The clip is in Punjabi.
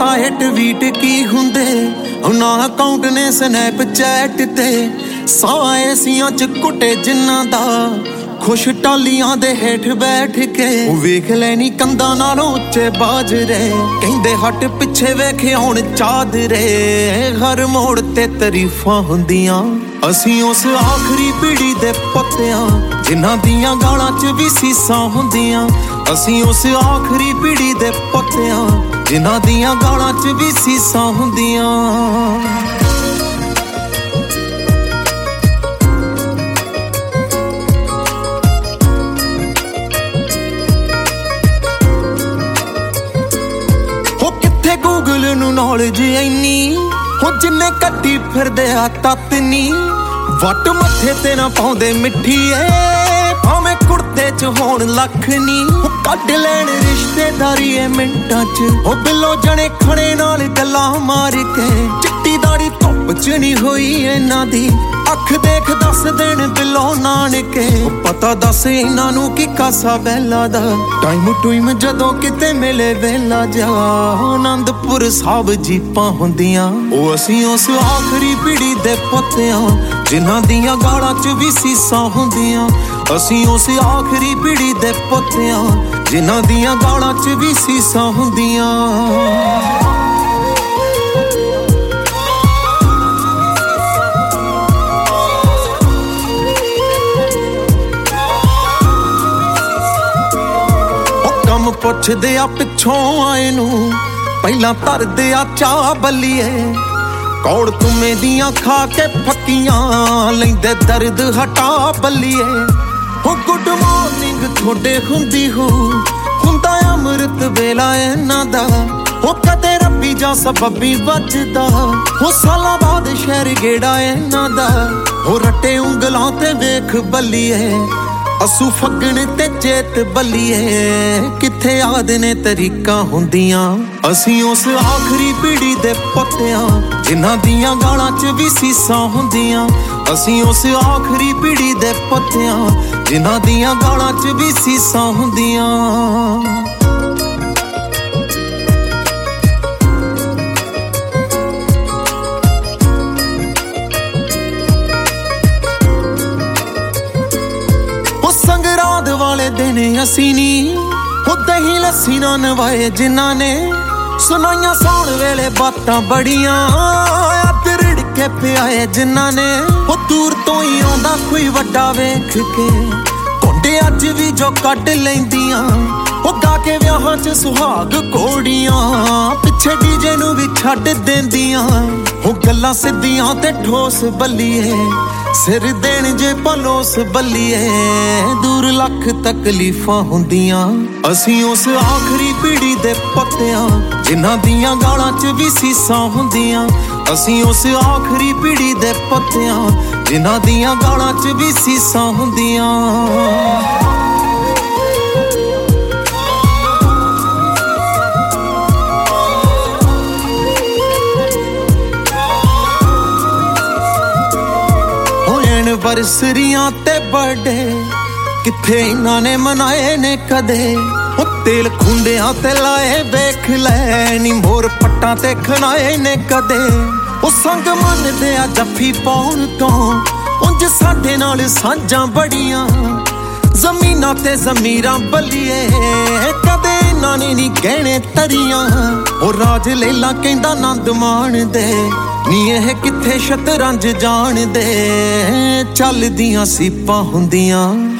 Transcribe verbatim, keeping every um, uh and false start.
ਆਏ ਟਵੀਟ ਕੀ ਹੁੰਦੇ ਉਹਨਾਂ ਅਕਾਊਂਟ ਨੇ ਸਨੈਪਚੈਟ ਤੇ ਸਾਏ ਸੀਆਂ ਚ ਕੁੱਟੇ ਜਿੰਨਾਂ ਦਾ ਖੁਸ਼ ਟਾਲੀਆਂ ਦੇ ਹੇਠ ਬੈਠ ਕੇ ਉਹ ਵੇਖ ਲੈਣੀ ਕੰਧਾਂ ਨਾਲੋਂ ਉੱਚੇ ਬਾਜਰੇ ਕਹਿੰਦੇ ਹੱਟ ਪਿੱਛੇ ਵੇਖੇ ਹੁਣ ਚਾਦਰੇ ਹਰ ਮੋੜ ਤੇ ਤਾਰੀਫਾਂ ਹੁੰਦੀਆਂ ਅਸੀਂ ਉਸ ਆਖਰੀ ਪੀੜੀ ਦੇ ਪੁੱਤਿਆਂ ਜਿਨ੍ਹਾਂ ਦੀਆਂ ਗਾਲਾਂ ਚ ਵੀ ਸੀਸਾਂ ਹੁੰਦੀਆਂ ਅਸੀਂ ਉਸ ਆਖਰੀ ਪੀੜੀ ਦੇ ਪੁੱਤਿਆਂ ਜਿਨ੍ਹਾਂ ਦੀਆਂ ਗਾਲਾਂ ਚ ਵੀ ਸੀਸਾਂ ਹੁੰਦੀਆਂ ਗੂਗਲ ਨੂੰ ਨੌਲੇਜ ਇੰਨੀ ਹੋ ਜਿੰਨੇ ਕੱਢੀ ਫਿਰਦੇ ਆ ਤੱਤ ਨੀ ਵੱਟ ਮੱਥੇ ਤੇ ਨਾ ਪਾਉਂਦੇ ਮਿੱਠੀਏ ਭਾਵੇਂ ਕੁੜਤੇ ਚ ਹੋਣ ਲੱਖ ਨੀ ਕੱਢ ਲੈਣ ਰਿਸ਼ਤੇਦਾਰੀ ਏ ਮਿੰਟਾਂ ਚ ਉਹ ਬਿੱਲੋ ਜਣੇ ਖਣੇ ਨਾਲ ਗੱਲਾਂ ਮਾਰ ਕੇ ਚਿੱਟੀ ਦਾੜੀ ਧੁੱਪ ਚ ਨਹੀਂ ਹੋਈ ਇਹਨਾਂ ਦੀ ਅੱਖ ਦੇਖ ਦੱਸ ਦੇਣ ਬਿੱਲੋ ਨਾਨਕੇ ਪਤਾ ਦੱਸ ਇਹਨਾਂ ਨੂੰ ਕੀ ਕਾਸਾ ਬੈਲਾ ਦਾ ਟਾਈਮ ਟੂਈਮ ਜਦੋਂ ਕਿਤੇ ਮਿਲੇ ਵੇਲਾ ਜਾ ਆਨੰਦਪੁਰ ਸਾਹਿਬ ਜੀਪਾਂ ਹੁੰਦੀਆਂ ਉਹ ਅਸੀਂ ਉਸ ਆਖਰੀ ਪੀੜੀ ਦੇ ਪੁੱਤਿਆਂ ਜਿਨ੍ਹਾਂ ਦੀਆਂ ਗਾਲਾਂ ਚ ਵੀ ਸੀਸਾਂ ਹੁੰਦੀਆਂ ਅਸੀਂ ਉਸ ਆਖਰੀ ਪੀੜੀ ਦੇ ਪੁੱਤਿਆਂ ਜਿਨ੍ਹਾਂ ਦੀਆਂ ਗਾਲਾਂ ਚ ਵੀ ਸੀਸਾਂ ਹੁੰਦੀਆਂ ਪੁੱਛਦੇ ਆ ਪਿੱਛੋਂ ਆਏ ਨੂੰ ਪਹਿਲਾਂ ਧਰਦੇ ਆ ਚਾਹ ਬੱਲੀਏ ਕੌੜ ਤੁਮੇ ਦੀਆਂ ਖਾ ਕੇ ਫੱਕੀਆਂ ਲੈਂਦੇ ਦਰਦ ਹਟਾ ਬੱਲੀਏ ਹੋ ਗੁੱਡ ਮਾਰਨਿੰਗ ਤੁਹਾਡੇ ਹੁੰਦੀ ਹੋ ਹੁੰਦਾ ਅੰਮ੍ਰਿਤ ਵੇਲਾ ਇਹਨਾਂ ਦਾ ਹੋ ਕਦੇ ਰੱਬੀ ਜਾਂ ਸਬੱਬੀ ਵੱਜਦਾ ਹੋ ਸਾਲਾਂ ਬਾਅਦ ਸ਼ਹਿਰ ਗੇੜਾ ਇਹਨਾਂ ਦਾ ਹੋ ਰੱਟੇ ਉਂਗਲਾਂ ਤੇ ਵੇਖ ਬੱਲੀਏ ਅਸੂ ਫੱਗਣ ਤੇ ਚੇਤ ਬੱਲੀਏ ਕਿੱਥੇ ਆਦੇ ਨੇ ਤਰੀਕਾਂ ਹੁੰਦੀਆਂ ਅਸੀਂ ਉਸ ਆਖਰੀ ਪੀੜੀ ਦੇ ਪੁੱਤਿਆਂ ਜਿਨ੍ਹਾਂ ਦੀਆਂ ਗਾਲਾਂ ਚ ਵੀ ਸੀਸਾਂ ਹੁੰਦੀਆਂ ਅਸੀਂ ਉਸ ਆਖਰੀ ਪੀੜੀ ਦੇ ਪੁੱਤਿਆਂ ਜਿਨ੍ਹਾਂ ਦੀਆਂ ਗਾਲਾਂ ਚ ਵੀ ਸੀਸਾਂ ਹੁੰਦੀਆਂ ਸੰਗਰਾਂਦ ਵਾਲੇ ਦਿਨ ਅਸੀਂ ਨੀ ਉਹ ਦਹੀਂ ਲੱਸੀ ਨਾ ਨਵਾਏ ਜਿਨ੍ਹਾਂ ਨੇ ਸੁਣਾਈਆਂ ਸੌਣ ਵੇਲੇ ਬਾਤਾਂ ਬੜੀਆਂ ਅੱਧ ਰਿੜ ਕੇ ਪਿਆਏ ਜਿਨ੍ਹਾਂ ਨੇ ਉਹ ਦੂਰ ਤੋਂ ਹੀ ਆਉਂਦਾ ਕੋਈ ਵੱਡਾ ਵੇਖ ਕੇ ਘੁੰਡੇ ਅੱਜ ਵੀ ਜੋ ਕੱਢ ਲੈਂਦੀਆਂ ਉਹ ਗਾ ਕੇ ਵਿਆਹਾਂ ਚ ਸੁਹਾਗ ਘੋੜੀਆਂ ਪਿੱਛੇ ਡੀਜੇ ਨੂੰ ਵੀ ਛੱਡ ਦਿੰਦੀਆਂ ਉਹ ਗੱਲਾਂ ਸਿੱਧੀਆਂ ਤੇ ਠੋਸ ਬੱਲੀਏ ਸਿਰ ਦੇਣ ਜੇ ਪਲੋਸ ਬੱਲੀਏ ਦੂਰ ਲੱਖ ਤਕਲੀਫਾਂ ਹੁੰਦੀਆਂ ਅਸੀਂ ਉਸ ਆਖਰੀ ਪੀੜੀ ਦੇ ਪੁੱਤਿਆਂ ਜਿਨ੍ਹਾਂ ਦੀਆਂ ਗਾਲਾਂ ਚ ਵੀ ਸੀਸਾਂ ਹੁੰਦੀਆਂ ਅਸੀਂ ਉਸ ਆਖਰੀ ਪੀੜੀ ਦੇ ਪੁੱਤਿਆਂ ਜਿਨ੍ਹਾਂ ਦੀਆਂ ਗਾਲਾਂ ਚ ਵੀ ਸੀਸਾਂ ਹੁੰਦੀਆਂ ਵਰਸਰੀਆਂ ਤੇ ਬਰਥਡੇ ਕਿੱਥੇ ਇਹਨਾਂ ਨੇ ਮਨਾਏ ਨੇ ਕਦੇ ਉਹ ਤੇਲ ਖੁੰਡਿਆਂ ਤੇ ਲਾਏ ਵੇਖ ਲੈ ਨੀ ਮੋਰ ਪੱਟਾਂ ਤੇ ਖਣਾਏ ਨੇ ਕਦੇ ਉਹ ਸੰਗ ਮੰਨਦੇ ਆ ਜੱਫੀ ਪਾਉਣ ਤੋਂ ਉਂਝ ਸਾਡੇ ਨਾਲ ਸਾਂਝਾਂ ਬੜੀਆਂ ਜ਼ਮੀਨਾਂ ਤੇ ਜ਼ਮੀਰਾਂ ਬੱਲੀਏ ਕਦੇ ਇਹਨਾਂ ਨੇ ਨੀ ਗਹਿਣੇ ਤਰੀਆਂ ਉਹ ਰਾਜ ਲੇਲਾ ਕਹਿੰਦਾ ਆਨੰਦ ਮਾਣਦੇ ਨੀ ਇਹ ਕਿੱਥੇ ਸ਼ਤਰੰਜ ਜਾਣਦੇ ਚੱਲਦੀਆਂ ਸੀਪਾਂ ਹੁੰਦੀਆਂ